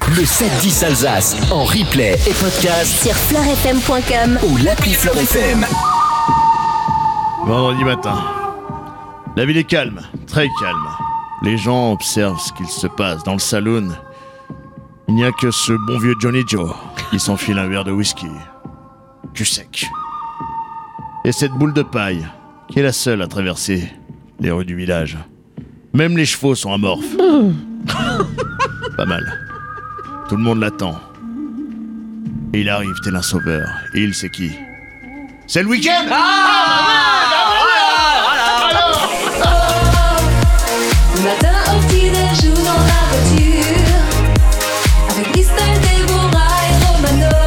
Le 7-10 Alsace en replay et podcast sur fleurfm.com ou l'appli Fleur FM. Vendredi matin. La ville est calme, très calme. Les gens observent ce qu'il se passe dans le saloon. Il n'y a que ce bon vieux Johnny Joe qui s'enfile un verre de whisky. Du sec. Et cette boule de paille qui est la seule à traverser les rues du village. Même les chevaux sont amorphes. Pas mal. Tout le monde l'attend. Et il arrive tel un sauveur. Et il sait qui. C'est le week-end. Le matin au petit-déj ou dans la voiture, avec Christelle, Déborah et Romano.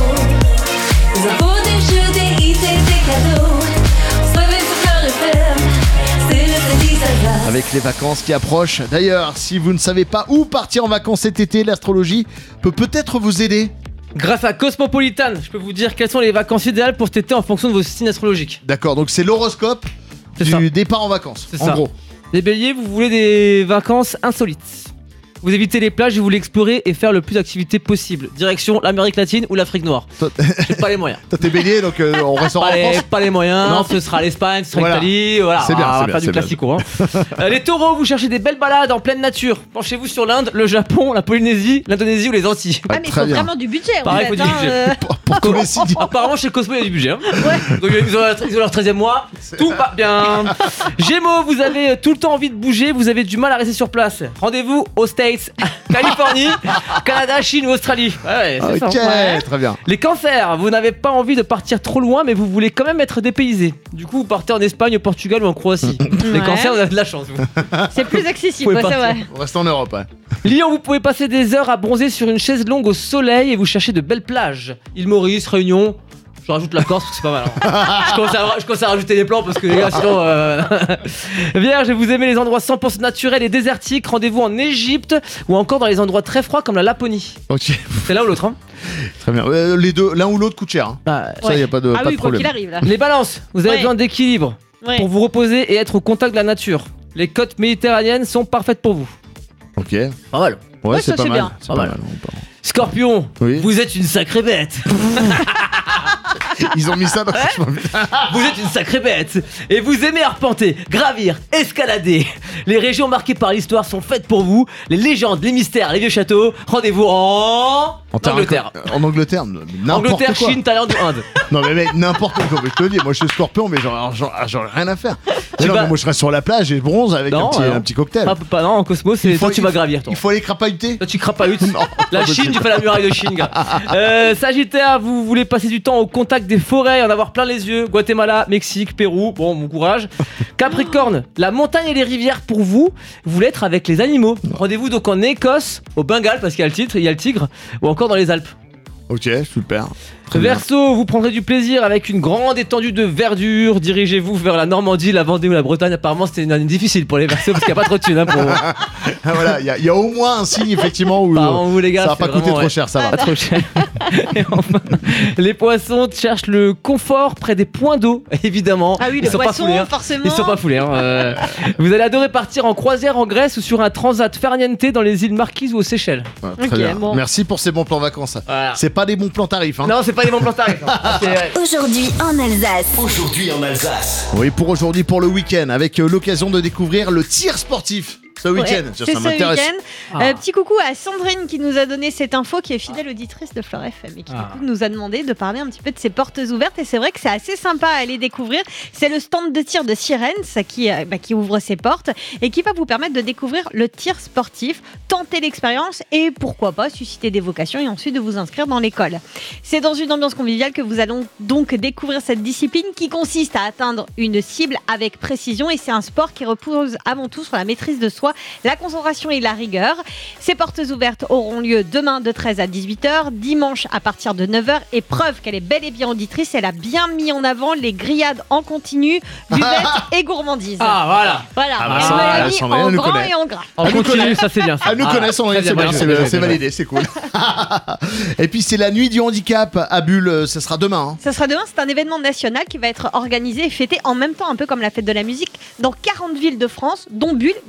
Des infos, des jeux, des hits et des cadeaux. On se réveille sur Fleur FM, c'est le 7-10 Alsace. Avec les vacances qui approchent. D'ailleurs, si vous ne savez pas où partir en vacances cet été, l'astrologie peut peut-être vous aider. Grâce à Cosmopolitan, je peux vous dire quelles sont les vacances idéales pour cet été en fonction de vos signes astrologiques. D'accord, donc c'est l'horoscope C'est du ça. départ en vacances. C'est en ça. gros. Les béliers, vous voulez des vacances insolites. Vous évitez les plages et vous voulez explorer et faire le plus d'activités possible. Direction l'Amérique latine ou l'Afrique noire. Toi, J'ai pas les moyens. t'es bélier, donc on restera en France. Pas les moyens, Non. ce sera l'Espagne, ce sera Voilà. l'Italie, voilà, C'est bien, on c'est va bien, faire du c'est bien. classico. Hein. Les taureaux, vous cherchez des belles balades en pleine nature. Penchez-vous sur l'Inde, le Japon, la Polynésie, l'Indonésie ou les Antilles. Ah, mais il très faut bien. vraiment du budget. Pareil, en fait, faut du budget. Pour tous les sites. Apparemment chez Cosmo il y a du budget. Hein. Donc ils ont leur 13e mois. Tout va bien. Gémeaux, vous avez tout le temps envie de bouger, vous avez du mal à rester sur place. Rendez-vous aux States, Californie, Canada, Chine ou Australie. Ouais, c'est Ok, ça. Ouais. très bien. Les cancers, vous n'avez pas envie de partir trop loin, mais vous voulez quand même être dépaysé. Du coup, vous partez en Espagne, au Portugal ou en Croatie. Les Ouais. cancers, vous avez de la chance. Vous. C'est plus accessible, Vous pouvez ouais, c'est partir. vrai. On reste en Europe. Ouais. Lion, vous pouvez passer des heures à bronzer sur une chaise longue au soleil et vous cherchez de belles plages. Île Maurice, Réunion. Je rajoute la Corse parce que c'est pas mal. Hein. je commence à rajouter des plans parce que les gars, sinon. Vierge, vous aimez les endroits 100% naturels et désertiques. Rendez-vous en Égypte ou encore dans les endroits très froids comme la Laponie. Ok, C'est l'un ou l'autre. Hein. très bien. Les deux, l'un ou l'autre coûte cher. Hein. Bah, Ça, il y a pas de, Ah pas oui, de quoi problème. qu'il arrive là. les balances, vous avez Ouais. besoin d'équilibre Ouais. pour vous reposer et être au contact de la nature. Les côtes méditerranéennes sont parfaites pour vous. Ok. Pas mal. Ouais, Ouais, c'est ça, pas c'est mal. bien. C'est Pas pas mal. mal. Scorpion, Oui. vous êtes une sacrée bête. Ils ont mis ça dans Vous êtes une sacrée bête et vous aimez arpenter, gravir, escalader. Les régions marquées par l'histoire sont faites pour vous. Les légendes, les mystères, les vieux châteaux. Rendez-vous en Angleterre. En Angleterre, n'importe Angleterre, quoi. Chine, Thaïlande ou Inde. Non mais mec, n'importe quoi. Je te le dis, moi je suis scorpion, mais j'aurais rien à faire. Mais non, vas- mais moi je reste sur la plage et je bronze avec Non, un petit cocktail. Pas non, en Cosmos, c'est toi tu vas gravir. Toi. Il faut aller crapahuter. Toi tu crapahutes. La pas Chine, possible. tu fais la muraille de Chine, gars. Sagittaire, vous voulez passer du temps au contact des forêts, en avoir plein les yeux. Guatemala, Mexique, Pérou. Bon, bon courage. Capricorne, la montagne et les rivières pour vous. Vous voulez être avec les animaux. Rendez-vous donc en Écosse, au Bengale, parce qu'il y a le tigre, ou encore dans les Alpes. Ok, super. Très bien. Verseau, vous prendrez du plaisir avec une grande étendue de verdure. Dirigez-vous vers la Normandie, la Vendée ou la Bretagne. Apparemment, c'était une année difficile pour les Verseaux parce qu'il n'y a pas trop de thunes. Hein, pour... Ah, voilà, il y a au moins un signe effectivement où Pardon, vous les gars, ça va c'est pas coûter vraiment, trop ouais. cher, ça va. Pas trop cher. Et enfin, les poissons cherchent le confort près des points d'eau, évidemment. Ah oui, Ils le sont pas poisson, foulés, hein. forcément. Ils sont pas foulés. Hein. Vous allez adorer partir en croisière en Grèce ou sur un transat farniente dans les îles Marquises ou aux Seychelles. Ouais, très Ok, bien. bon. Merci pour ces bons plans vacances. Voilà. C'est pas des bons plans tarifs. Hein. Non, c'est pas les bons plans tarifs. Hein. Aujourd'hui en Alsace. Aujourd'hui en Alsace. Oui, pour aujourd'hui, pour le week-end, avec l'occasion de découvrir le tir sportif ce week-end. Ouais, Ça c'est ce m'intéresse. week-end. Ah. Petit coucou à Sandrine qui nous a donné cette info, qui est fidèle auditrice de Fleur FM et qui du coup nous a demandé de parler un petit peu de ses portes ouvertes. Et c'est vrai que c'est assez sympa à aller découvrir. C'est le stand de tir de Sirens qui ouvre ses portes et qui va vous permettre de découvrir le tir sportif, tenter l'expérience et pourquoi pas susciter des vocations et ensuite de vous inscrire dans l'école. C'est dans une ambiance conviviale que vous allons donc découvrir cette discipline qui consiste à atteindre une cible avec précision, et c'est un sport qui repose avant tout sur la maîtrise de soi, la concentration et la rigueur. Ces portes ouvertes auront lieu demain de 13 à 18h, dimanche à partir de 9h, et preuve qu'elle est bel et bien auditrice, elle a bien mis en avant les grillades en continu, buvette et gourmandise. Ah, voilà. Voilà, Ah bah, elle ça, me l'a mis Sandrine, en elle nous grand connaît. et en gras. En Elle nous continu, connaît. ça c'est bien. Ça. Elle nous connaît, Sandrine, très c'est bien, bien, c'est validé, c'est cool. Et puis c'est la nuit du handicap à Bulle, ça sera demain. Hein. Ça sera demain, c'est un événement national qui va être organisé et fêté en même temps, un peu comme la fête de la musique, dans 40 villes de France, dont Bulle, mais aussi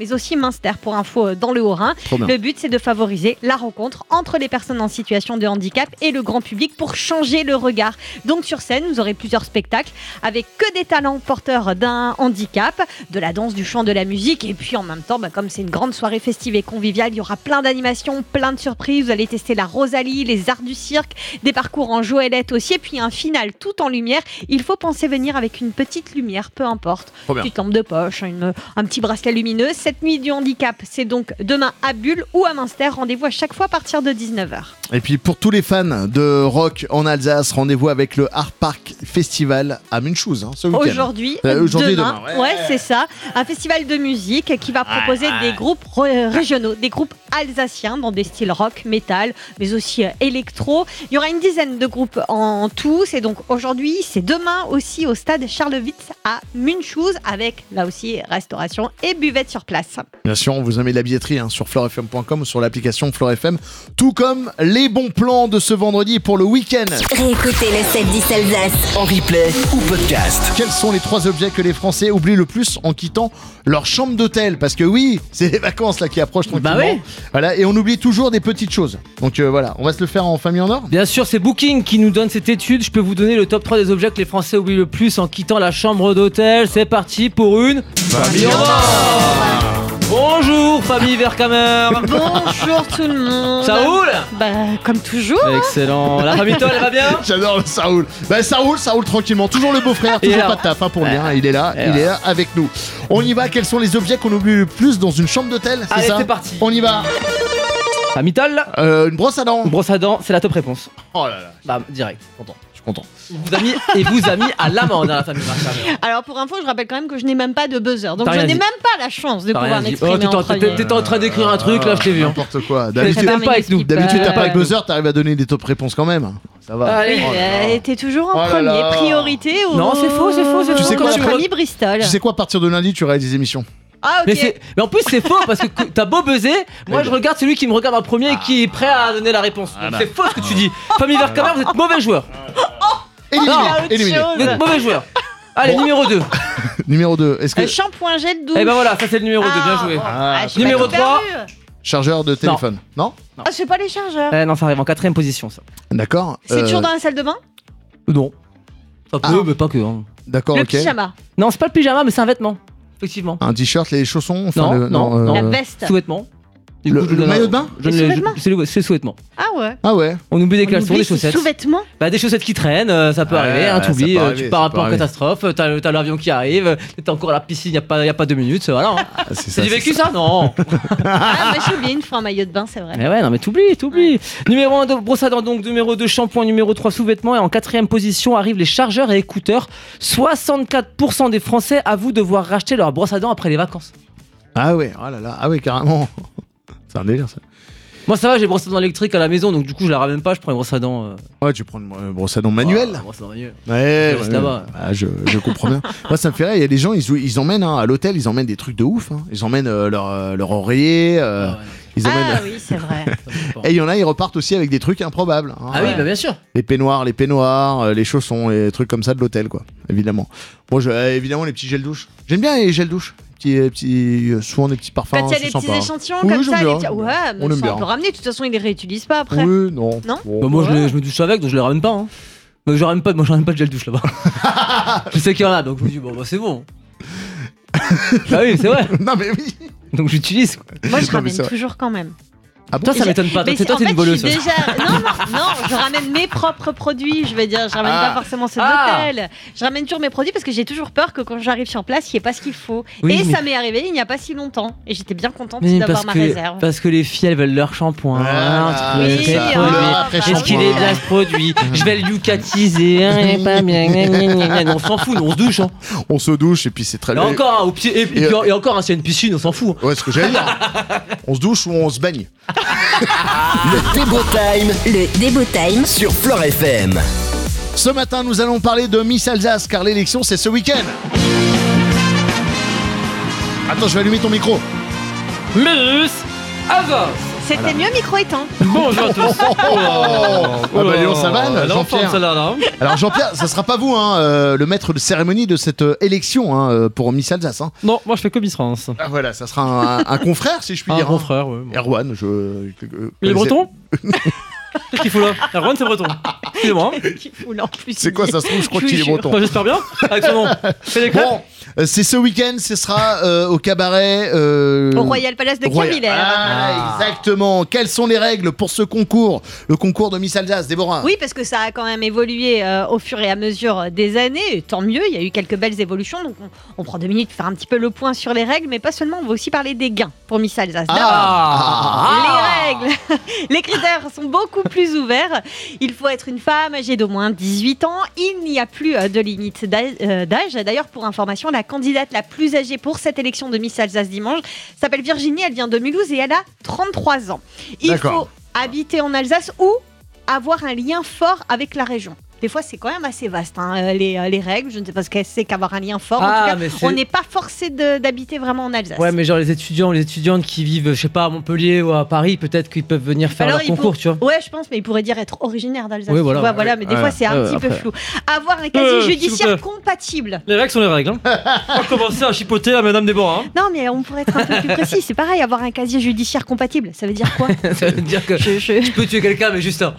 Münster pour info dans le Haut-Rhin. Le but, c'est de favoriser la rencontre entre les personnes en situation de handicap et le grand public pour changer le regard. Donc sur scène, vous aurez plusieurs spectacles avec que des talents porteurs d'un handicap, de la danse, du chant, de la musique. Et puis en même temps, comme c'est une grande soirée festive et conviviale, il y aura plein d'animations, plein de surprises. Vous allez tester la Rosalie, les arts du cirque, des parcours en joëlette aussi. Et puis un final tout en lumière. Il faut penser venir avec une petite lumière, peu importe. Une petite lampe de poche, un petit bracelet lumineux. Cette nuit du handicap, c'est donc demain à Bulle ou à Münster. Rendez-vous à chaque fois à partir de 19h. Et puis pour tous les fans de rock en Alsace, rendez-vous avec le Art Park Festival à Münchhausen ce week-end. Aujourd'hui et demain. Ouais, c'est ça. Un festival de musique qui va proposer des groupes régionaux, des groupes alsaciens dans des styles rock, métal, mais aussi électro. Il y aura une dizaine de groupes en tout. C'est donc aujourd'hui, c'est demain aussi au stade Charlewitz à Münchhausen avec là aussi restauration et buvette sur place. Bien sûr, on vous met la billetterie sur fleurfm.com ou sur l'application Fleur FM, tout comme les bons plans de ce vendredi pour le week-end. Réécoutez le 7-10 Alsace en replay ou podcast. Quels sont les 3 objets que les Français oublient le plus en quittant leur chambre d'hôtel ? Parce que oui, c'est les vacances là qui approchent tranquillement. Oui. Voilà, et on oublie toujours des petites choses. Donc voilà, on va se le faire en famille en or. Bien sûr, c'est Booking qui nous donne cette étude. Je peux vous donner le top 3 des objets que les Français oublient le plus en quittant la chambre d'hôtel. C'est parti pour une famille en or. Bonjour famille Vercamer. Bonjour tout le monde. Ça roule ? Comme toujours. Excellent. La famille Toll, elle va bien ? J'adore, ça roule. Ça roule tranquillement. Toujours le beau-frère, toujours pas de taf pour lui. Il est là, il est là avec nous. On y va. Quels sont les objets qu'on oublie le plus dans une chambre d'hôtel ? Allez, ça ? c'est parti. On y va. Famille Toll ? Une brosse à dents. Une brosse à dents, c'est la top réponse. Oh là là. Bam, direct. Je suis content. Il vous a mis à l'amende dans la famille Vercamer. Alors pour info, je rappelle quand même que je n'ai même pas de buzzer. Donc T'as je rien n'ai dit. même pas la chance de pouvoir m'exprimer en premier. T'étais en train d'écrire un truc, là je t'ai vu. N'importe quoi. T'es D'habitude, même pas avec nous. t'as pas avec buzzer, t'arrives à donner des top réponses quand même. Ça va. Allez. Oh là là. T'es toujours en Oh là premier, là. priorité au... Non, c'est faux. Tu sais quoi, Notre ami Bristol. Tu sais quoi, à partir de lundi, tu réalises des émissions. Ah ok. Mais en plus c'est faux parce que t'as beau buzzer, moi je regarde celui qui me regarde en premier et qui est prêt à donner la réponse. Donc c'est faux ce que tu dis. Famille Vercamer, vous êtes mauvais joueur. Éliminé. Vous êtes mauvais joueur. Allez, numéro 2. Numéro 2. Est-ce que Shampoing gel douche. Et ben voilà, ça c'est le numéro 2, bien joué. j'ai Numéro pas tout 3. perdu. chargeur de téléphone. Non, c'est pas les chargeurs. Non, ça arrive en 4ème position ça. D'accord. C'est toujours dans la salle de bain. Non. Ça peut, mais pas que. Hein. D'accord, Le ok. pyjama. Non, c'est pas le pyjama, mais c'est un vêtement. Effectivement. Un t-shirt, les chaussons. Non. La veste. Sous-vêtement. Le maillot de bain. C'est le sous-vêtement. Ah ouais. Ah ouais. On oublie des caleçons, des chaussettes. Sous-vêtements. Bah des chaussettes qui traînent, ça peut arriver, hein, t'oublies, tu pars un peu en catastrophe, t'as l'avion qui arrive, t'es encore à la piscine, y a pas 2 minutes, voilà. Hein. C'est du vécu ça. Non. Moi j'ai oublié une fois un maillot de bain, c'est vrai. Mais ouais, non mais t'oublies. Ouais. Numéro 1 de brosse à dents, donc numéro 2 shampoing, numéro 3 sous-vêtements, et en 4ème position arrivent les chargeurs et écouteurs. 64% des Français avouent devoir racheter leur brosse à dents après les vacances. Ah ouais, oh là là, ah ouais, carrément. C'est un délire ça. Moi ça va, j'ai brosse à dents électrique à la maison, donc du coup je la ramène pas, je prends une brosse à dents. Ouais, tu prends une brosse à dents manuelle. Brosse à dents manuelle. Ouais, Reste là-bas. je comprends bien. Moi, ça me fait rire. Il y a des gens, ils emmènent à l'hôtel, ils emmènent des trucs de ouf. Ils emmènent leur oreiller. Ils emmènent. Ah oui, c'est vrai. Et il y en a, ils repartent aussi avec des trucs improbables. Ah oui, bah bien sûr. Les peignoirs, les chaussons, les trucs comme ça de l'hôtel, quoi. Évidemment. Bon, évidemment, les petits gels douche. J'aime bien les gels douche. Souvent des petits parfums. Quand il y a des petits échantillons comme ça, ouais, mais on peut ramener. De toute façon, ils les réutilisent pas après. Oui, non. Bah moi, je me douche avec, donc je les ramène pas. Hein. Donc je ramène pas de gel douche là-bas. Je sais qu'il y en a, donc je me dis bon, bah c'est bon. Bah oui, c'est vrai. Non mais oui. Donc j'utilise. Quoi. Moi, je ramène toujours quand même. Ah bon, toi, ça m'étonne pas. Toi, t'es une voleuse. Non, je ramène mes propres produits. Je veux dire, je ramène pas forcément ceux d'hôtel. Je ramène toujours mes produits parce que j'ai toujours peur que quand j'arrive sur place, il n'y ait pas ce qu'il faut. Oui, ça m'est arrivé il n'y a pas si longtemps. Et j'étais bien contente d'avoir ma réserve. Parce que les filles, elles veulent leur shampoing. Est-ce qu'il est bien ce produit? Je vais le yucatiser. On s'en fout, on se douche. On se douche et puis c'est très bien. Et encore, s'il y a une piscine, on s'en fout. Ouais, c'est ce que j'allais dire. On se douche ou on se baigne. Le Débo Time sur Fleur FM. Ce matin, nous allons parler de Miss Alsace car l'élection c'est ce week-end. Attends, je vais allumer ton micro. Miss Alsace. C'était mieux micro éteint. Bonjour à tous. Ah bah Léon, ça va, Jean-Pierre. Celle-là. Alors Jean-Pierre, ça sera pas vous, le maître de cérémonie de cette élection pour Miss Alsace. Hein. Non, moi je fais que Miss France. Ah, voilà, ça sera un confrère, si je puis Un dire. grand frère, ouais. Erwan, Il est breton. Qu'est-ce qu'il fout là? Erwan, c'est breton. Excusez-moi. Qui fout là en plus. C'est quoi, ça se trouve, je crois qu'il est breton. Bah, j'espère bien. Avec son nom. Fais des crêpes. Bon, c'est ce week-end, ce sera au cabaret. Au Royal Palace de Camillère. Exactement. Quelles sont les règles pour ce concours? Le concours de Miss Alsace, Déborah. Oui, parce que ça a quand même évolué au fur et à mesure des années. Et tant mieux, il y a eu quelques belles évolutions. Donc on prend 2 minutes pour faire un petit peu le point sur les règles. Mais pas seulement, on va aussi parler des gains pour Miss Alsace. Les règles. Les critères sont beaucoup plus ouverts. Il faut être une femme âgée d'au moins 18 ans. Il n'y a plus de limite d'âge. D'ailleurs, pour information, la candidate la plus âgée pour cette élection de Miss Alsace dimanche s'appelle Virginie. Elle vient de Mulhouse et elle a 33 ans. Il faut habiter en Alsace ou avoir un lien fort avec la région. Des fois, c'est quand même assez vaste, les règles. Je ne sais pas ce que c'est qu'avoir un lien fort. En tout cas, on n'est pas forcé d'habiter vraiment en Alsace. Ouais, mais genre les étudiantes qui vivent, je sais pas, à Montpellier ou à Paris, peut-être qu'ils peuvent venir faire leur concours, tu vois. Ouais, je pense, mais ils pourraient dire être originaire d'Alsace. Oui, voilà. Voilà, mais des fois, c'est un petit peu flou. Avoir un casier judiciaire compatible. Les règles sont les règles. Pas commencer à chipoter à Madame Déborah. Non, mais on pourrait être un peu plus précis. C'est pareil, avoir un casier judiciaire compatible. Ça veut dire quoi? Ça veut dire que tu peux tuer quelqu'un, mais juste un.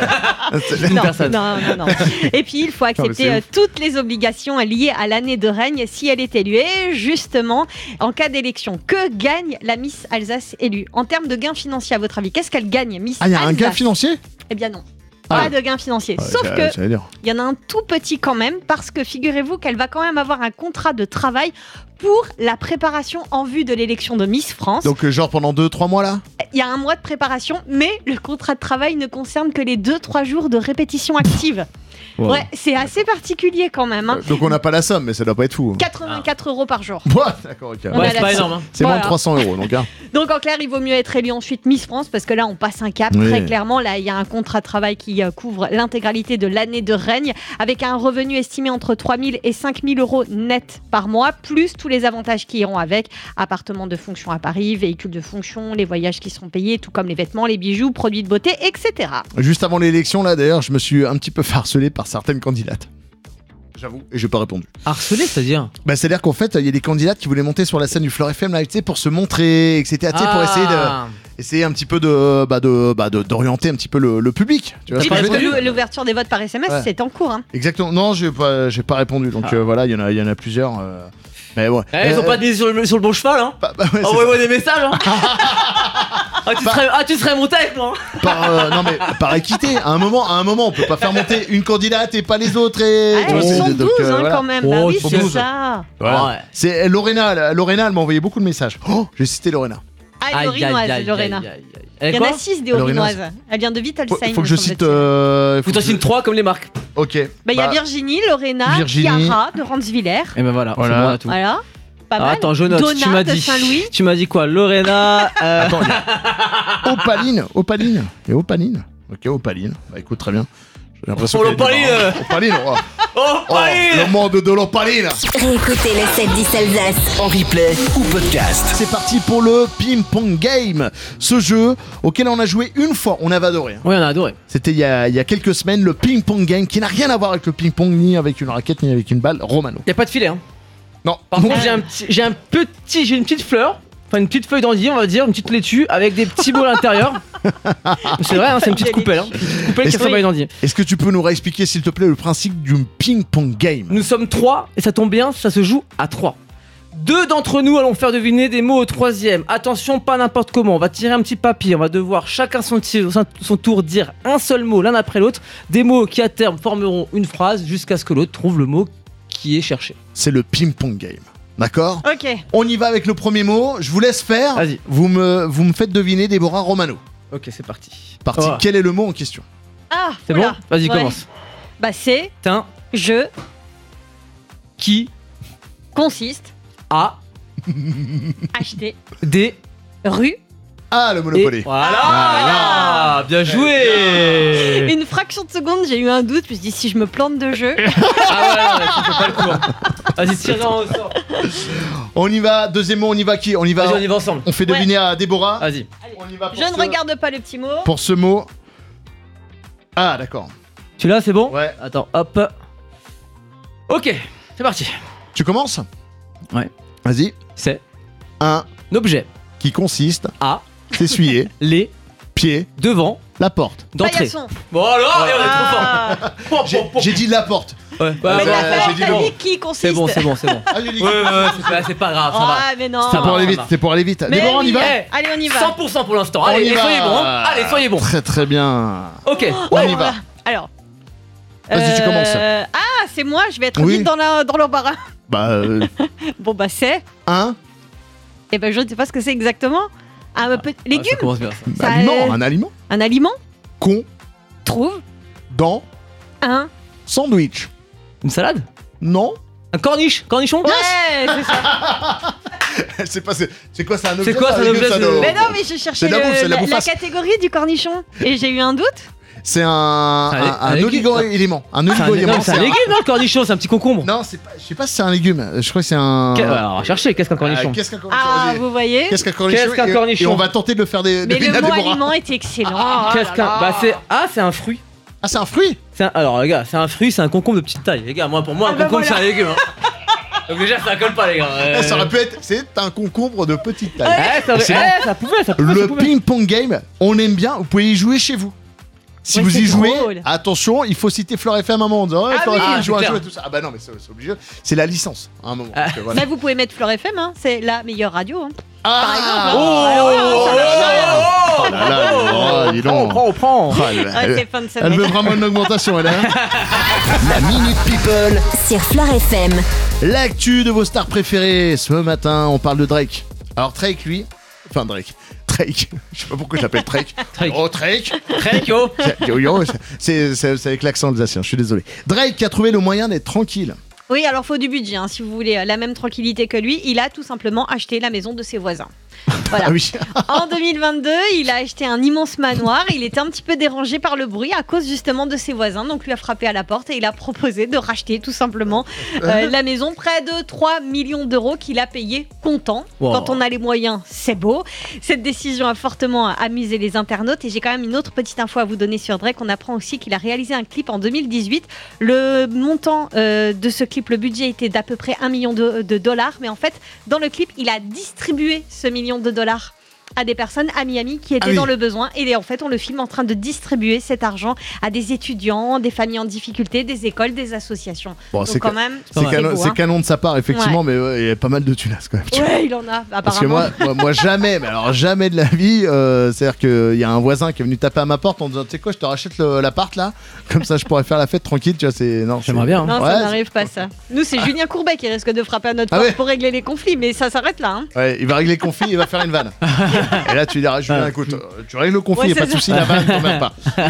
Une personne. Non. Et puis, il faut accepter toutes les obligations liées à l'année de règne si elle est élue. Et justement, en cas d'élection, que gagne la Miss Alsace élue? En termes de gains financiers, à votre avis, qu'est-ce qu'elle gagne, Miss Alsace? Il y a un gain financier? Eh bien non. Pas de gain financier. Sauf que il y en a un tout petit quand même, parce que figurez-vous qu'elle va quand même avoir un contrat de travail pour la préparation en vue de l'élection de Miss France. Donc genre pendant 2-3 mois là? Il y a 1 mois de préparation, mais le contrat de travail ne concerne que les 2-3 jours de répétition active. Wow. Ouais, c'est assez particulier quand même. Donc on n'a pas la somme, mais ça doit pas être fou. 84 € par jour. Ouais, d'accord, ok. Ouais, c'est pas énorme. C'est moins de 300 €. Donc en clair, il vaut mieux être élu ensuite Miss France, parce que là, on passe un cap. Très clairement, là, il y a un contrat de travail qui couvre l'intégralité de l'année de règne, avec un revenu estimé entre 3 000 et 5 000 € net par mois, plus tous les avantages qui iront avec. Appartement de fonction à Paris, véhicule de fonction, les voyages qui seront payés, tout comme les vêtements, les bijoux, produits de beauté, etc. Juste avant l'élection, là, d'ailleurs, je me suis un petit peu harcelé par certaines candidates. J'avoue, et j'ai pas répondu. Harcelé, c'est-à-dire? Bah, c'est-à-dire qu'en fait, il y a des candidates qui voulaient monter sur la scène du Fleur FM Live, pour se montrer, etc. Pour essayer un petit peu d'orienter un petit peu le public. Tu vois ce que je veux dire? L'ouverture des votes par SMS, c'est en cours. Exactement. Non, j'ai pas répondu. Donc voilà, il y en a plusieurs. Mais ouais. Ils ont pas mis sur le bon cheval, hein. Envoyez-moi des messages, hein. Tu serais monté avec moi. Non mais par équité. À un moment, on peut pas faire monter une candidate et pas les autres. Ils sont 12 quand même. Bah oui, c'est ça. Voilà. C'est Lorena, elle m'a envoyé beaucoup de messages. Oh, j'ai cité Lorena. Ah, Lorinoise, Lorena. Il y en a 6 des Orinoises. Elle vient de Wittelsheim. Faut que je cite. Faut que tu cite 3 comme les marques. Ok. Bah, il y a Virginie, Lorena, Chiara de Ransvillers. Et ben voilà. Tout. Voilà. Pas mal. Attends, je note. Donna de Saint-Louis. Tu m'as dit quoi? Lorena. Attends. Opaline. Et Opaline. Ok, Opaline. Bah écoute, très bien. J'ai l'impression l'Opaline. Opaline. Le monde de l'Opaline. Réécoutez le 7-10 Alsace en replay ou podcast. C'est parti pour le Ping Pong Game. Ce jeu auquel on a joué une fois, on avait adoré. Oui, on a adoré. C'était il y a quelques semaines, le Ping Pong Game, qui n'a rien à voir avec le ping pong, ni avec une raquette, ni avec une balle. Romano. Il n'y a pas de filet, hein. Non. Par contre, j'ai une petite fleur. Enfin, une petite feuille d'endive, on va dire, une petite laitue avec des petits bouts à l'intérieur. C'est vrai, c'est une petite coupelle. Une coupelle qui ressemble à une endive. Est-ce que tu peux nous réexpliquer, s'il te plaît, le principe du ping-pong game? Nous sommes 3 et ça tombe bien, ça se joue à 3. 2 d'entre nous allons faire deviner des mots au 3e. Attention, pas n'importe comment. On va tirer un petit papier. On va devoir chacun son tour dire un seul mot l'un après l'autre. Des mots qui à terme formeront une phrase jusqu'à ce que l'autre trouve le mot qui est cherché. C'est le ping-pong game. D'accord? Ok. On y va avec le premier mot. Je vous laisse faire. Vas-y. Vous me faites deviner Déborah Romano. Ok, c'est parti. Parti. Oh. Quel est le mot en question? Ah, c'est bon? Vas-y, commence. Bah, c'est. Je. Qui. Consiste. À. Acheter. Des. Rues. Ah, le Monopoly. Voilà. Bien joué. Une fraction de seconde, j'ai eu un doute. Je me suis dit, si je me plante de jeu. Ah ouais, tu fais pas le coup. Hein. Vas-y, tire-en au sort. On y va. Deuxième mot, on y va qui? On y va. Vas-y, on y va ensemble. On fait deviner à Déborah. Vas-y. Allez. On y va pour Je ne regarde pas le petit mot. Pour ce mot. Ah, d'accord. Tu l'as, c'est bon? Ouais. Attends, hop. Ok, c'est parti. Tu commences? Ouais. Vas-y. C'est Un objet qui consiste à s'essuyer les pieds devant la porte. d'entrée. Paillasson. Bon alors, on est Ah. trop fort. J'ai dit la porte. Ouais, Mais ouais, t'as j'ai dit t'as bon. dit qui consiste. c'est bon, c'est bon, c'est bon. Ah, j'ai dit Ouais, c'est pas grave, ça va. Ah, mais non. Ça C'est pour va. aller vite, c'est pour aller vite. Mais Déborah, on y oui. va? Eh, Allez, on y va. 100% pour l'instant. On Allez, y va. soyez bons. Allez, soyez bons. Très très bien. Ok. On y va. Alors. Vas-y, tu commences. Ah, c'est moi, je vais être Oui. vite dans l'embarras. Bah, Bon, bah, c'est. un Eh ben, je ne sais pas ce que c'est exactement. Un petit Ça légume. commence bien. Ça. Ça, aliment, un aliment Un aliment. con Trouve dans un. sandwich. Une salade? Non. Un cornichon? Ouais, c'est ça. C'est pas c'est quoi, c'est un objet? C'est quoi, ça, c'est un légume, objet, ça, c'est- non Mais non, mais je cherchais C'est de la bouffe, c'est de la la bouffasse. catégorie du cornichon. Et j'ai eu un doute. C'est un Un légume. oligo-élément. Un C'est un oligo-élément. c'est un légume, non, le cornichon? C'est un petit concombre. Non, c'est pas, je sais pas si c'est un légume. Je crois que c'est un. Alors, cherchez, qu'est-ce qu'un cornichon? Qu'est-ce qu'un cornichon? Ah, Vas-y. vous voyez. Qu'est-ce qu'un cornichon? Qu'est-ce qu'un Et- cornichon Et on va tenter de le faire des Mais le deviner à mot Déborah. aliment est excellent. Qu'est-ce Oh qu'un. là Bah, là. c'est. Ah, c'est un fruit. Ah, c'est un fruit. Alors, les gars, c'est un fruit, c'est un concombre de petite taille. Les gars, pour moi, un Ah, bah concombre, voilà. c'est un légume. Hein. Donc, déjà, ça colle pas, les gars. Ça aurait pu être. C'est un concombre de petite taille. C'est bon. Ça pouvait, ça Le pouvait. ping-pong game, on aime bien. Vous pouvez y jouer chez vous. Si Ouais, vous c'est y jouez, drôle. attention, il faut citer Fleur FM à un moment en disant ouais, Ah Fleur oui, FM, c'est joue à clair. jouer, tout ça. Ah bah non, mais c'est obligé. C'est la licence à un moment. Donc, voilà. Mais vous pouvez mettre Fleur FM, hein. C'est la meilleure radio. Hein. Ah, par exemple, oh, alors là, oh, ça là marche là. Oh là là, oh, dis donc. On prend. Oh, elle, Ouais, elle- c'est fin de elle semaine. veut vraiment une augmentation, elle. Hein. La Minute People. Sur Fleur FM. L'actu de vos stars préférées. Ce matin, on parle de Drake. Alors Drake, lui, enfin Drake. Je sais pas pourquoi je l'appelle Drake. Drake. Oh Drake. Très yo. Yo, yo, c'est avec l'accent alsacien, je suis désolé. Drake a trouvé le moyen d'être tranquille. Oui, alors faut du budget. Hein. Si vous voulez la même tranquillité que lui, il a tout simplement acheté la maison de ses voisins. Voilà. Ah oui. En 2022, il a acheté un immense manoir. Il était un petit peu dérangé par le bruit à cause justement de ses voisins. Donc lui a frappé à la porte et il a proposé de racheter tout simplement la maison. Près de 3 millions d'euros qu'il a payé comptant. Wow. Quand on a les moyens, c'est beau. Cette décision a fortement amusé les internautes. Et j'ai quand même une autre petite info à vous donner sur Drake. On apprend aussi qu'il a réalisé un clip en 2018. Le montant de ce clip, le budget était d'à peu près 1 million de dollars. Mais en fait, dans le clip, il a distribué ce million de dollars à des personnes à Miami qui étaient Ah oui. dans le besoin. Et en fait, on le filme en train de distribuer cet argent à des étudiants, des familles en difficulté, des écoles, des associations. Bon, Donc c'est quand ca- même, C'est canon, beau, c'est hein. canon de sa part, effectivement, mais il y a pas mal de tunas quand même. tu vois. Ouais, il en a, apparemment. Parce que moi jamais, mais alors jamais de la vie, c'est-à-dire qu'il y a un voisin qui est venu taper à ma porte en disant tu sais quoi, je te rachète l'appart là, comme ça je pourrais faire la fête tranquille, tu vois, c'est. Non, c'est- J'aimerais bien. Hein. Non, Ouais, ça n'arrive pas, ça. Nous, c'est Julien Courbet qui risque de frapper à notre Ah porte ouais. pour régler les conflits, mais ça s'arrête là. Hein. Ouais, il va régler le conflit, il va faire une vanne. Et là tu lui diras Julien, écoute, tu règles le conflit, Ouais, y a pas de c'est soucis, la vanne quand même pas.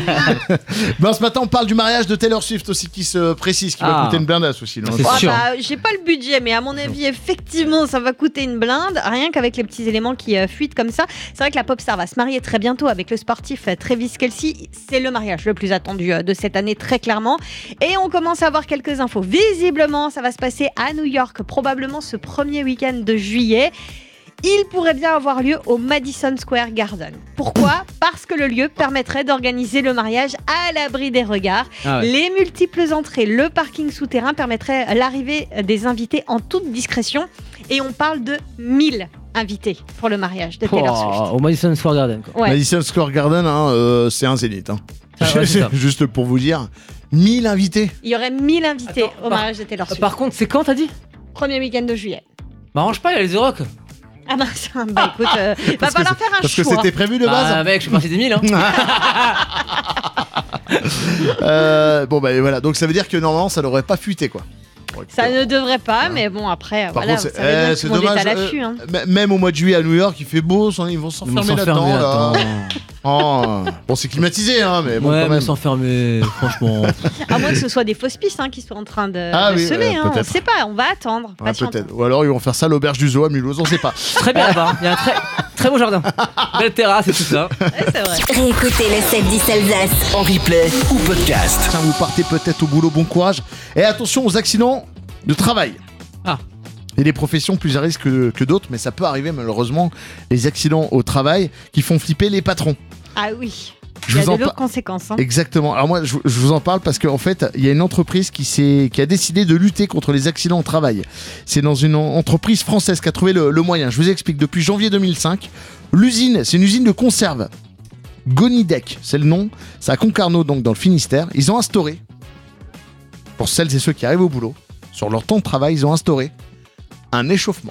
Bon, ce matin on parle du mariage de Taylor Swift aussi qui se précise, qui va Ah. coûter une blindasse aussi. non, C'est Ah sûr. bah, j'ai pas le budget, mais à mon avis, effectivement, ça va coûter une blinde, rien qu'avec les petits éléments qui fuitent comme ça. C'est vrai que la pop star va se marier très bientôt avec le sportif Travis Kelce. C'est le mariage le plus attendu de cette année, très clairement. Et on commence à avoir quelques infos. Visiblement, ça va se passer à New York, probablement ce premier week-end de juillet. Il pourrait bien avoir lieu au Madison Square Garden. Pourquoi ? Parce que le lieu permettrait d'organiser le mariage à l'abri des regards. Ah ouais. Les multiples entrées, le parking souterrain permettraient l'arrivée des invités en toute discrétion. Et on parle de 1000 invités pour le mariage de Taylor Swift. Au Madison Square Garden, quoi. Ouais. Madison Square Garden, hein, c'est un zénith. Hein. Ah ouais, c'est ça. Juste pour vous dire, 1000 invités. Il y aurait 1000 invités Attends, au mariage de Taylor Swift. Par contre, c'est quand t'as dit? Premier week-end de juillet. M'arrange pas, il y a les The Rock. Ah bah, bah écoute, va falloir faire un Parce que choix. c'était prévu de Bah, base. mec, je suis parti des 1000. Hein. Bon bah voilà, donc ça veut dire que normalement ça n'aurait pas fuité quoi. Ça ne devrait pas, mais bon, après, Par voilà, contre, vous savez bien que c'est tout le monde est dommage. à l'affût. Hein. Même au mois de juillet à New York, il fait beau, ils vont s'enfermer là-dedans. Là. Oh. Bon, c'est climatisé, hein, mais bon, Ouais, quand mais même. s'enfermer, franchement. À moins que ce soit des fausses pistes qui soient en train de semer. On peut-être. sait pas, on va attendre. Ouais, patientons. peut-être. Ou alors ils vont faire ça à l'auberge du zoo à Mulhouse, on sait pas. Très bien là-bas. Il y a un très beau jardin. Belle terrasse et tout ça. Ouais, c'est vrai. Réécoutez le 7-10 Alsace. En replay ou podcast. Vous partez peut-être au boulot, bon courage. Et attention aux accidents de travail. Ah. Il y a des professions plus à risque que d'autres, mais ça peut arriver malheureusement, les accidents au travail qui font flipper les patrons. Ah oui. Je Il y vous a en de lourdes conséquences. Hein. Exactement. Alors moi, je vous en parle parce qu'en fait, il y a une entreprise qui a décidé de lutter contre les accidents au travail. C'est dans une entreprise française qui a trouvé le moyen. Je vous explique. Depuis janvier 2005, c'est une usine de conserve. Gonidec, c'est le nom. C'est à Concarneau, donc dans le Finistère. Ils ont instauré, pour celles et ceux qui arrivent au boulot, sur leur temps de travail, ils ont instauré un échauffement.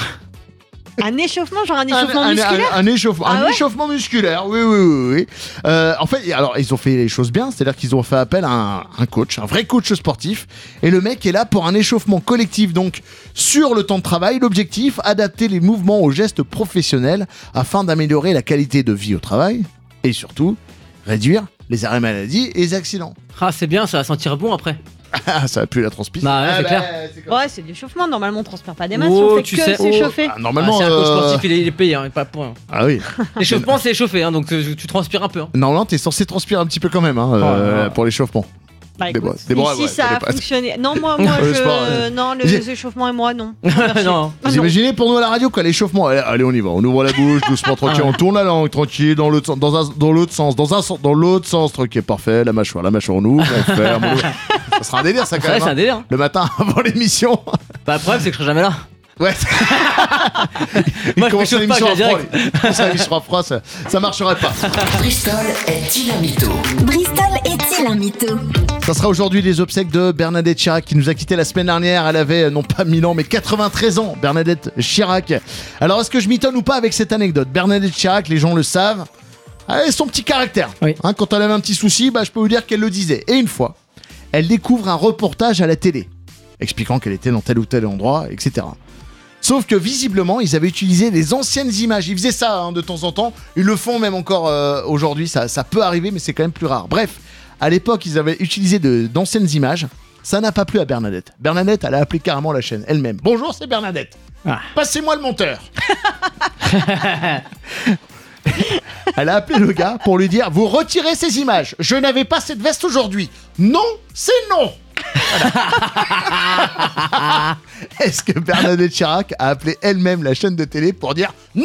Un échauffement, genre un échauffement musculaire Un échauffement, Ah ouais échauffement musculaire, oui. En fait, alors ils ont fait les choses bien, c'est-à-dire qu'ils ont fait appel à un coach, un vrai coach sportif, et le mec est là pour un échauffement collectif, donc sur le temps de travail. L'objectif, adapter les mouvements aux gestes professionnels afin d'améliorer la qualité de vie au travail, et surtout, réduire les arrêts maladie et les accidents. Ah, c'est bien, ça va sentir bon après. Ah, ça a pu la transmission. Bah ouais, c'est clair. Ouais, c'est de l'échauffement. Normalement, on transpire pas des masses, Oh, on fait tu que sais, s'échauffer. Normalement, C'est un coach sportif, il est payé, hein, pas pour rien. Ah oui. L'échauffement, c'est échauffé, hein, donc tu transpires un peu. Hein. Normalement, t'es censé transpirer un petit peu quand même, pour l'échauffement. Bah, écoute, Déborah, ici, ouais, ça elle est a pas- fonctionné. Non, moi, Le sport, non, les échauffements et moi, non. Non. Ah Vous non. imaginez pour nous à la radio quoi, l'échauffement. Allez, on y va. On ouvre la bouche doucement, tranquille. On tourne la langue tranquille dans l'autre sens, dans l'autre sens, tranquille, parfait. La mâchoire, on ouvre, on ferme. On ouvre. Ça sera un délire ça quand Ouais, même. c'est un délire. Hein. Le matin avant l'émission. Bah, le problème, c'est que je serai jamais là. Ouais. Moi, je me Commence chauffe pas, l'émission je à viens froid. direct. Il commence l'émission à froid, ça marcherait pas. Bristol est-il un mytho? Bristol est-il un mytho? Ça sera aujourd'hui les obsèques de Bernadette Chirac qui nous a quitté la semaine dernière. Elle avait non pas 1000 ans mais 93 ans, Bernadette Chirac. Alors est-ce que je m'étonne ou pas avec cette anecdote? Bernadette Chirac, les gens le savent, elle a son petit caractère. Oui. Hein, quand elle avait un petit souci, je peux vous dire qu'elle le disait. Et une fois, elle découvre un reportage à la télé expliquant qu'elle était dans tel ou tel endroit, etc. Sauf que visiblement, ils avaient utilisé les anciennes images. Ils faisaient ça de temps en temps. Ils le font même encore aujourd'hui. Ça peut arriver, mais c'est quand même plus rare. Bref, à l'époque, ils avaient utilisé d'anciennes images. Ça n'a pas plu à Bernadette. Bernadette, elle a appelé carrément la chaîne elle-même. Bonjour, c'est Bernadette. Ah. Passez-moi le monteur. Elle a appelé le gars pour lui dire vous retirez ces images. Je n'avais pas cette veste aujourd'hui. Non, c'est non. Voilà. Est-ce que Bernadette Chirac a appelé elle-même la chaîne de télé pour dire non?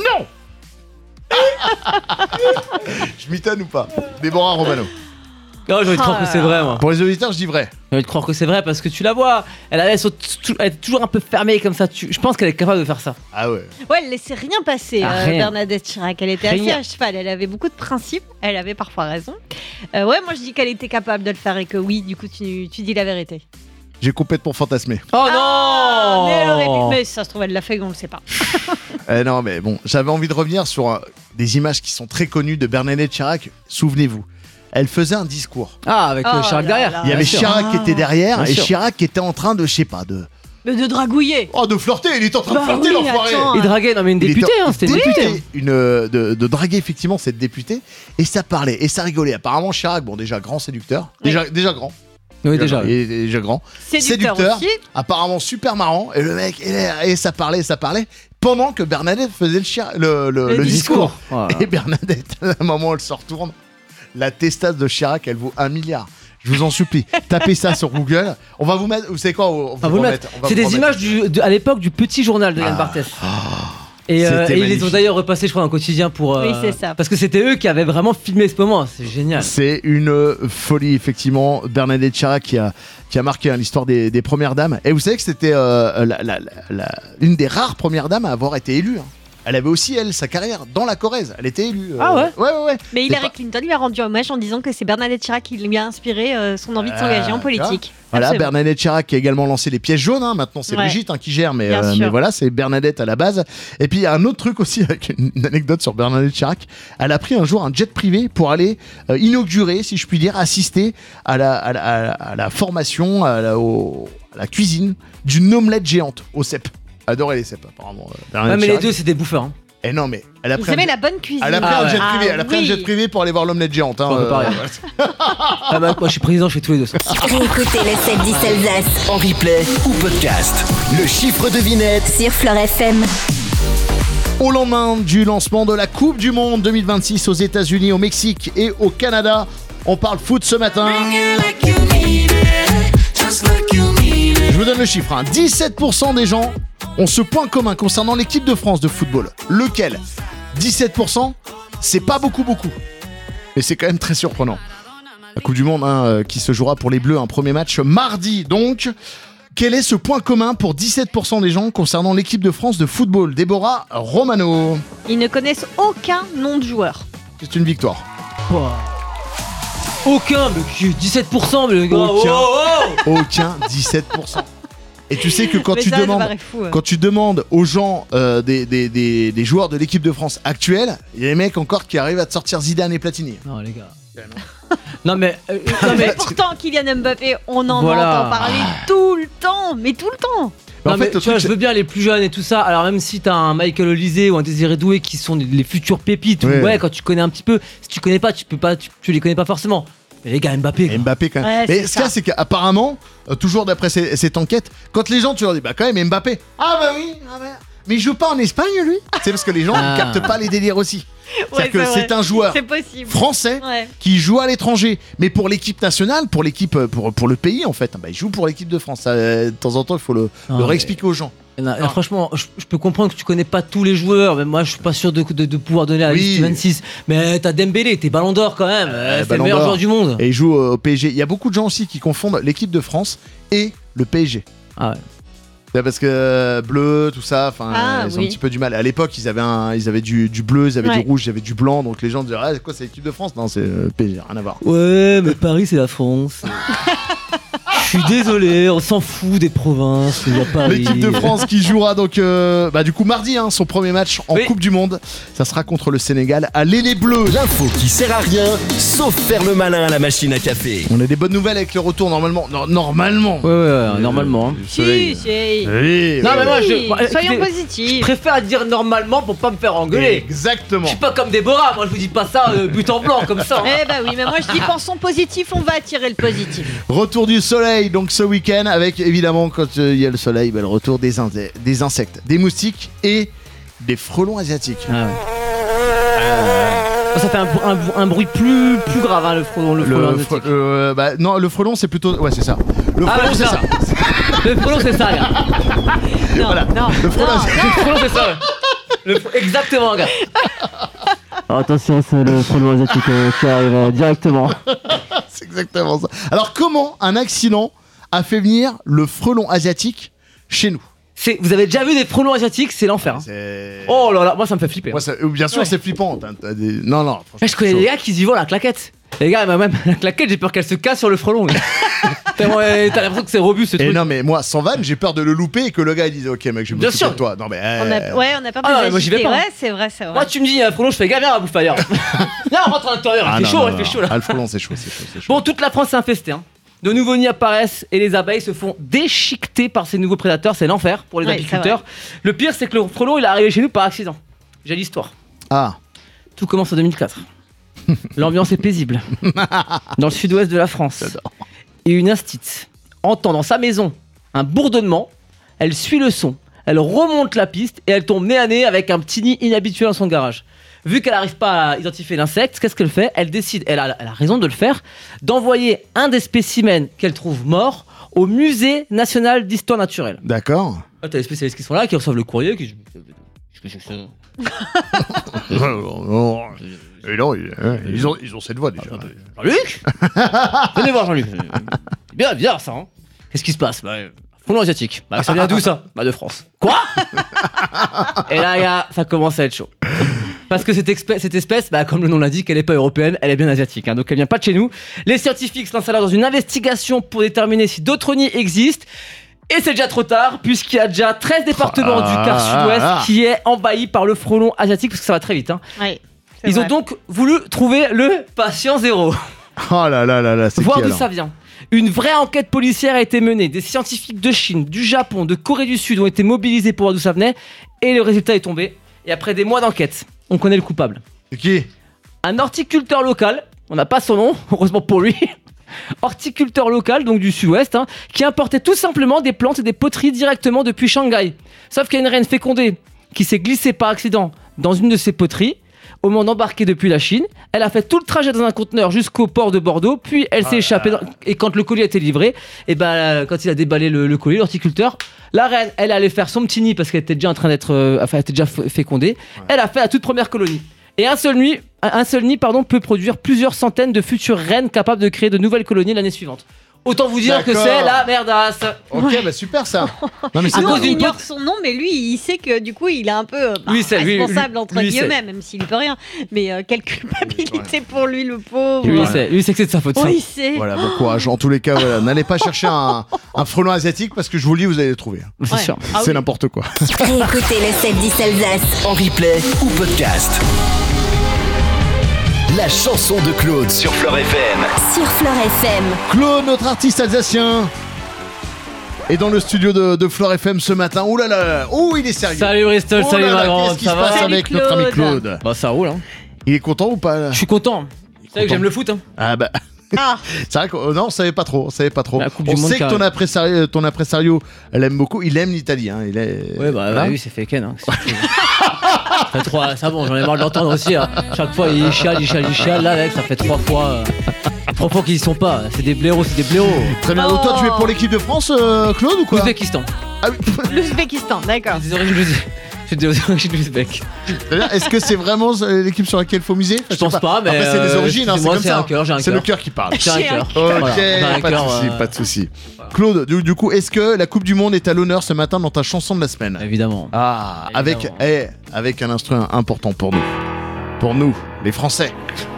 Je m'étonne ou pas? Déborah Romano. Non, j'ai envie de croire que c'est vrai, moi. Pour les auditeurs, je dis vrai. J'ai envie de croire que c'est vrai parce que tu la vois. Elle est toujours un peu fermée comme ça. Je pense qu'elle est capable de faire ça. Ah ouais. Ouais, elle laissait rien passer, Ah, rien. Bernadette Chirac. Elle était assez Rien. à cheval. Elle avait beaucoup de principes. Elle avait parfois raison. Ouais, moi je dis qu'elle était capable de le faire et que oui, du coup, tu dis la vérité. J'ai complètement fantasmé. Oh Ah, non mais elle aurait pu. Mais ça se trouve, elle l'a fait, on le sait pas. Non, mais bon, j'avais envie de revenir sur des images qui sont très connues de Bernadette Chirac. Souvenez-vous, elle faisait un discours. Ah, avec Oh Chirac là derrière. là. Il y avait Bien sûr. Chirac qui était derrière Bien et sûr. Chirac qui était en train de, je sais pas, de dragouiller. flirter. Il était en train de Bah flirter, oui, l'enfoiré. attends. Il draguait, non mais une Il députée, était- hein, c'était une députée. de draguer effectivement cette députée et ça parlait et ça rigolait. Apparemment Chirac, bon déjà grand séducteur, déjà grand. Oui, déjà. Il est déjà grand. Séducteur aussi. Apparemment super marrant et le mec et ça parlait pendant que Bernadette faisait le discours. Voilà. Et Bernadette, à un moment elle se retourne, la testasse de Chirac elle vaut 1 milliard. Je vous en supplie, tapez ça sur Google. On va vous mettre, vous savez quoi, on On va va vous le remettre- mettre. on va C'est vous des remettre. images à l'époque du petit journal de Yann Barthès. Et C'était ils les ont magnifique. d'ailleurs repassés, je crois, dans le quotidien pour. Oui, c'est ça. Parce que c'était eux qui avaient vraiment filmé ce moment. C'est génial. C'est une folie, effectivement. Bernadette Chirac qui a marqué l'histoire des premières dames. Et vous savez que c'était une des rares premières dames à avoir été élue. Elle avait aussi, elle, sa carrière dans la Corrèze. Elle était élue. Ah ouais. Ouais. Mais C'est Hillary pas- Clinton lui a rendu hommage en disant que c'est Bernadette Chirac qui lui a inspiré son envie de s'engager en politique. Voilà, Absolument. Bernadette Chirac qui a également lancé les pièces jaunes. Maintenant, c'est Ouais. Brigitte qui gère, mais Bien sûr. voilà, c'est Bernadette à la base. Et puis, il y a un autre truc aussi, avec une anecdote sur Bernadette Chirac. Elle a pris un jour un jet privé pour aller inaugurer, si je puis dire, assister à la formation, à la cuisine d'une omelette géante au CEP. Adorait les CEP, apparemment. Bernadette Ouais, mais les Chirac. deux, c'est des bouffeurs. Hein. Eh non, mais elle a Vous pris aimez la bonne cuisine. Elle a pris Ah un ouais. jet privé. Ah Elle a pris un oui. jet privé pour aller voir l'omelette géante. Hein, On peut pas rien. Ah, bah, moi, je suis président, je fais tous les deux. Ça. Réécoutez le 7-10 Alsace En replay ou podcast. Le chiffre devinette. sur Fleur FM. Au lendemain du lancement de la Coupe du Monde 2026 aux États-Unis, au Mexique et au Canada, on parle foot ce matin. Je vous donne le chiffre, 17% des gens ont ce point commun concernant l'équipe de France de football. Lequel ? 17%, c'est pas beaucoup. Mais c'est quand même très surprenant. La Coupe du Monde qui se jouera pour les Bleus, un premier match mardi donc. Quel est ce point commun pour 17% des gens concernant l'équipe de France de football ? Déborah Romano. Ils ne connaissent aucun nom de joueur. C'est une victoire. Aucun, mais 17%, mais le gars. Aucun 17%. Et tu sais que quand Mais tu ça demandes, paraît fou, ouais. quand tu demandes aux gens des joueurs de l'équipe de France actuelle, il y a des mecs encore qui arrivent à te sortir Zidane et Platini. Non, les gars. Non, mais. Mais pourtant, Kylian Mbappé, on en Voilà. entend parler tout le temps. Mais tout le temps. Mais en Non, fait, mais le tu vois, truc, je veux bien les plus jeunes et tout ça. Alors, même si t'as un Michael Olysée ou un Désiré Doué qui sont les futurs pépites, Ouais. quand tu connais un petit peu, si tu connais pas, tu les connais pas forcément. Mais les gars, Mbappé. c'est Mbappé quand même. Ouais, Mais c'est ce qu'il y a, ça. c'est qu'apparemment, toujours d'après cette enquête, quand les gens tu leur dis, bah quand même Mbappé. Ah bah oui, mais il joue pas en Espagne lui. C'est parce que les gens ne captent pas les délires aussi. C'est-à-dire que vrai. c'est un joueur C'est possible. français Ouais. qui joue à l'étranger, mais pour l'équipe nationale, pour l'équipe, pour le pays en fait, bah, il joue pour l'équipe de France. Ça, de temps en temps, il faut le Non, mais- réexpliquer aux gens. Non, franchement, je peux comprendre que tu connais pas tous les joueurs, mais moi je suis pas sûr de pouvoir donner la Oui. liste 26. Mais t'as Dembélé, t'es Ballon d'Or quand même. C'est le Ballon meilleur d'Or. joueur du monde. Et il joue au PSG. Il y a beaucoup de gens aussi qui confondent l'équipe de France et le PSG. Ah ouais. C'est parce que bleu, tout ça, enfin, Ah, ils ont oui. un petit peu du mal. À l'époque, ils avaient du bleu, ils avaient Ouais. du rouge, ils avaient du blanc, donc les gens disaient, ah, c'est quoi, c'est l'équipe de France ? Non, c'est le PSG, rien à voir. Ouais, mais Paris c'est la France. Je suis désolé, on s'en fout des provinces. Il y a Paris. L'équipe de France qui jouera donc, du coup, mardi, son premier match en Oui. Coupe du Monde. Ça sera contre le Sénégal à l'Ailé Bleu. L'info qui sert à rien, sauf faire le malin à la machine à café. On a des bonnes nouvelles avec le retour, normalement. Normalement. Ouais, normalement. hein. Du soleil. Si. Oui, Non, mais moi, Oui, moi, soyons écoutez, je positifs. préfère dire normalement pour pas me faire engueuler. Exactement. Je suis pas comme Déborah, moi je vous dis pas ça but en blanc comme ça. hein. Eh bah oui, mais moi je dis pensons positif, on va attirer le positif. Retour du soleil, donc ce week-end, avec évidemment, quand il y a le soleil, le retour des insectes, des moustiques et des frelons asiatiques. Ah ouais. Ça fait un bruit plus grave, hein, le frelon asiatique. Non, le frelon, c'est plutôt. Ouais, c'est ça. Le frelon, ouais, c'est ça. Le frelon c'est ça, gars. Non, Voilà. non, Le frelon, non, c'est- Le frelon c'est ça. Ouais. Exactement, gars. Attention, c'est le frelon asiatique qui arrive directement. c'est exactement ça. Alors, comment un accident a fait venir le frelon asiatique chez nous ? Vous avez déjà vu des frelons asiatiques, c'est l'enfer. hein. C'est. Oh là là, moi ça me fait flipper. Moi, bien sûr, Ouais. c'est flippant. T'as des... Non, franchement, Je connais chaud. des gars qui y vont la claquette. Les gars, même la claquette, j'ai peur qu'elle se casse sur le frelon. Tellement, t'as l'impression que c'est robuste ce Et truc. non, mais moi, sans vanne, j'ai peur de le louper et que le gars il dise, ok, mec, je vais Bien m'occuper sûr. de toi. Non, mais. on a peur de Ah, les moi, j'y vais agiter. pas. Ouais, c'est vrai. Moi, tu me dis, il y a un frelon, je fais gars, viens à bouffer ailleurs. Viens, on rentre à l'intérieur, il fait chaud là. Ah, le frelon, c'est chaud. Bon, toute la France est infestée. Hein. De nouveaux nids apparaissent et les abeilles se font déchiqueter par ces nouveaux prédateurs. C'est l'enfer pour les Ouais, apiculteurs. Le pire, c'est que le frelon, il est arrivé chez nous par accident. J'ai l'histoire. Ah, Tout commence en 2004. L'ambiance est paisible. Dans le sud-ouest de la France. Et une instite entend dans sa maison un bourdonnement. Elle suit le son. Elle remonte la piste et elle tombe nez à nez avec un petit nid inhabituel dans son garage. Vu qu'elle n'arrive pas à identifier l'insecte, qu'est-ce qu'elle fait ? Elle décide, elle a raison de le faire, d'envoyer un des spécimens qu'elle trouve mort au Musée national d'histoire naturelle. d'accord. Ah, t'as les spécialistes qui sont là, qui reçoivent le courrier, qui... Et non, ils ont cette voix déjà. Jean-Luc Venez voir Jean-Luc. C'est bien bizarre ça, hein. Qu'est-ce qui se passe ? Frelon asiatique. Ça vient d'où ça ? De France. Quoi ? Et là, gars, ça commence à être chaud. Parce que cette espèce, comme le nom l'indique, elle n'est pas européenne, elle est bien asiatique. Hein, donc elle vient pas de chez nous. Les scientifiques se lancent alors dans une investigation pour déterminer si d'autres nids existent. Et c'est déjà trop tard, puisqu'il y a déjà 13 départements du quart sud-ouest qui est envahi par le frelon asiatique, parce que ça va très vite. Hein. Ouais, c'est Ils vrai. ont donc voulu trouver le patient zéro. Oh là là là là, c'est Voir qui d'où alors ? ça vient. Une vraie enquête policière a été menée. Des scientifiques de Chine, du Japon, de Corée du Sud ont été mobilisés pour voir d'où ça venait. Et le résultat est tombé. Et après des mois d'enquête, on connaît le coupable. C'est qui ? Un horticulteur local, on n'a pas son nom, heureusement pour lui. Horticulteur local, donc du sud-ouest, hein, qui importait tout simplement des plantes et des poteries directement depuis Shanghai. Sauf qu'il y a une reine fécondée qui s'est glissée par accident dans une de ces poteries. au moment d'embarquer depuis la Chine. Elle a fait tout le trajet dans un conteneur jusqu'au port de Bordeaux, puis elle s'est échappée. Et quand le colis a été livré, et quand il a déballé le colis, l'horticulteur, la reine, elle allait faire son petit nid parce qu'elle était déjà en train d'être, elle était déjà fécondée. Elle a fait la toute première colonie. Et un seul nid, peut produire plusieurs centaines de futures reines capables de créer de nouvelles colonies l'année suivante. Autant vous dire que c'est la merdasse. Ok, bah super ça. Non, mais c'est Nous, cause on d'une ignore son nom, mais lui, il sait que du coup, il est un peu responsable entre guillemets, même s'il ne peut rien. Mais quelle culpabilité pour lui, le pauvre. Lui, il sait que c'est de sa faute. Oui, c'est. Voilà, bon courage. En tous les cas, voilà, n'allez pas chercher un frelon asiatique parce que je vous le dis, vous allez le trouver. C'est sûr. C'est n'importe quoi. Réécoutez le 7-10 Alsace. En replay ou podcast. La chanson de Claude sur Fleur FM. Sur Fleur FM. Claude, notre artiste alsacien, est dans le studio de Fleur FM ce matin. Ouh là là, il est sérieux. Salut Bristol, Oh salut là là, ma grande, qu'est-ce qui ça se va? passe Salut avec notre ami Claude. Claude? Bah ça roule. Il est content ou pas là? Je suis content. Vous savez que j'aime le foot. Ah bah. Ah, C'est vrai que non, on savait pas trop. La Coupe On du Monde sait que ton impresario l'aime beaucoup. Il aime l'Italie. Hein. Ouais, bah oui, c'est fait Ken. Hein. Ça fait 3, ça bon, j'en ai marre de l'entendre aussi. Hein. Chaque fois, il chiale. Là, mec, ça fait 3 fois. 3 fois qu'ils y sont pas. C'est des blaireaux. Très bien. Donc, toi, tu es pour l'équipe de France, Claude, ou quoi? Ouzbékistan. Ah oui. l'Ouzbékistan, d'accord. J'ai des origines ouzbèques. Très bien. Est-ce que c'est vraiment l'équipe sur laquelle il faut miser? Je pense pas, mais. Après, c'est des origines, hein, c'est moi, comme c'est ça. un cœur, j'ai un C'est le cœur. cœur qui parle. J'ai un cœur. Ok, Voilà, j'ai un pas de cœur, souci, pas de souci. Claude, du coup, est-ce que la Coupe du Monde est à l'honneur ce matin dans ta chanson de la semaine? Évidemment. Ah, Évidemment. avec un instrument important pour nous, les Français.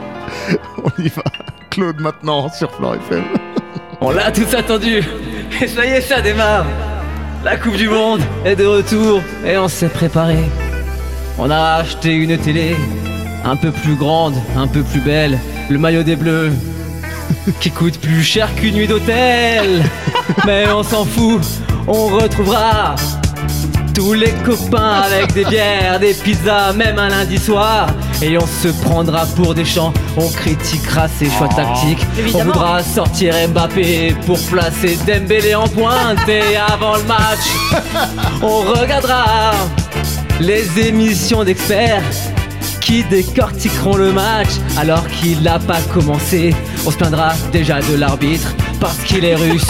On y va. Claude maintenant sur Fleur FM. On l'a tous attendu. Et ça y est, ça démarre. La Coupe du Monde est de retour et on s'est préparé. On a acheté une télé un peu plus grande, un peu plus belle. Le maillot des Bleus qui coûte plus cher qu'une nuit d'hôtel. Mais on s'en fout, on retrouvera tous les copains avec des bières, des pizzas, même un lundi soir. Et on se prendra pour des champs, on critiquera ses choix tactiques. Évidemment. On voudra sortir Mbappé pour placer Dembélé en pointe. Et avant le match, on regardera les émissions d'experts qui décortiqueront le match alors qu'il n'a pas commencé. On se plaindra déjà de l'arbitre parce qu'il est russe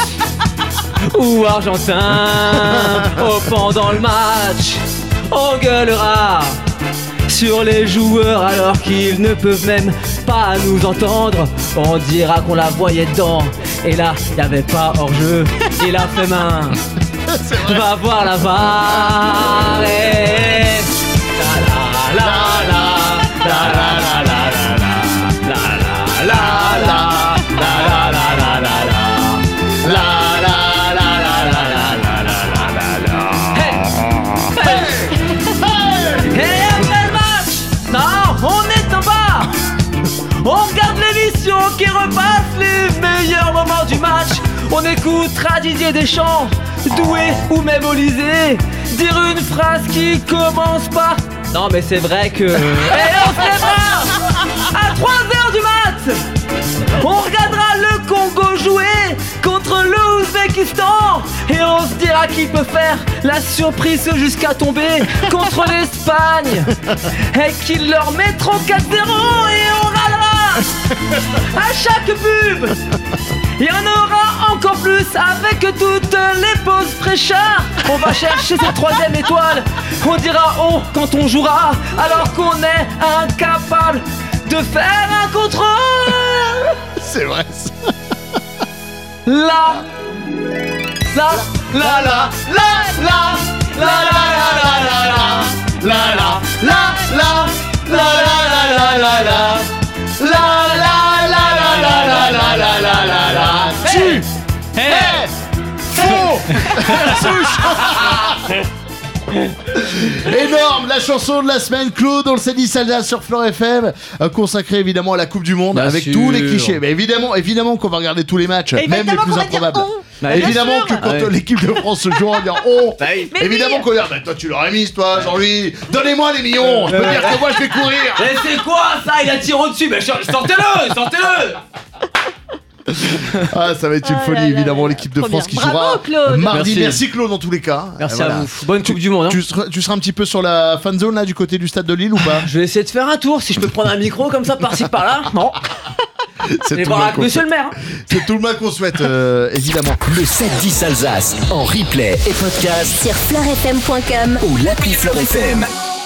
ou argentin. Oh, pendant le match, on gueulera sur les joueurs alors qu'ils ne peuvent même pas nous entendre. On dira qu'on la voyait dedans et là, il n'y avait pas hors-jeu. Il a fait main. Va voir la VAR et... La la la la la la la la la la la la la la la la la. Et après le match, non, on est en bas. On regarde l'émission qui repasse les meilleurs moments du match. On écoutera Didier Deschamps, Doué ou même Olysée dire une phrase qui commence par... Non mais c'est vrai que... Et on se lèvera à 3h du mat. On regardera le Congo jouer contre l'Ouzbékistan et on se dira qui peut faire la surprise jusqu'à tomber contre l'Espagne et qu'ils leur mettront 4-0 et on râlera à chaque pub. Il y en aura encore plus avec toutes les pauses fraîcheurs. On va chercher cette 3e étoile. On dira on quand on jouera alors qu'on est incapable de faire un contrôle. C'est vrai ça. La la la la la la la la la la la la la la la la la la Tu es faux. Énorme, la chanson de la semaine, Claude, on le sait, dit Salda sur Fleur FM, consacrée évidemment à la Coupe du Monde, Bien avec sûr. tous les clichés. Mais évidemment qu'on va regarder tous les matchs, Et même les évidemment plus qu'on va dire improbables. on. Bah, Évidemment que sûr. quand Ouais. l'équipe de France se joue, on va dire oh. Mais Évidemment oui. qu'on va dire, bah, toi tu l'aurais mis, toi, Jean-Louis. Donnez-moi les millions. Je peux dire que moi je vais courir. Mais c'est quoi ça? Il a tiré au-dessus. Mais sortez-le. Ah, ça va être une Oh folie, là là évidemment, là, l'équipe de trop France bien. qui jouera Bravo, Claude. mardi. Merci. Merci Claude, en tous les cas. Merci Voilà. à vous. Bonne Coupe du Monde. Hein. Tu seras un petit peu sur la fan zone là du côté du stade de Lille ou pas? Je vais essayer de faire un tour. Si je peux prendre un micro comme ça par-ci par-là. Non. C'est Et tout, voir le mal avec qu'on monsieur le souhaite. maire. C'est tout le mal qu'on souhaite, évidemment. Le 7-10 Alsace en replay et podcast Sur fleurfm.com. ou l'appli Fleur FM.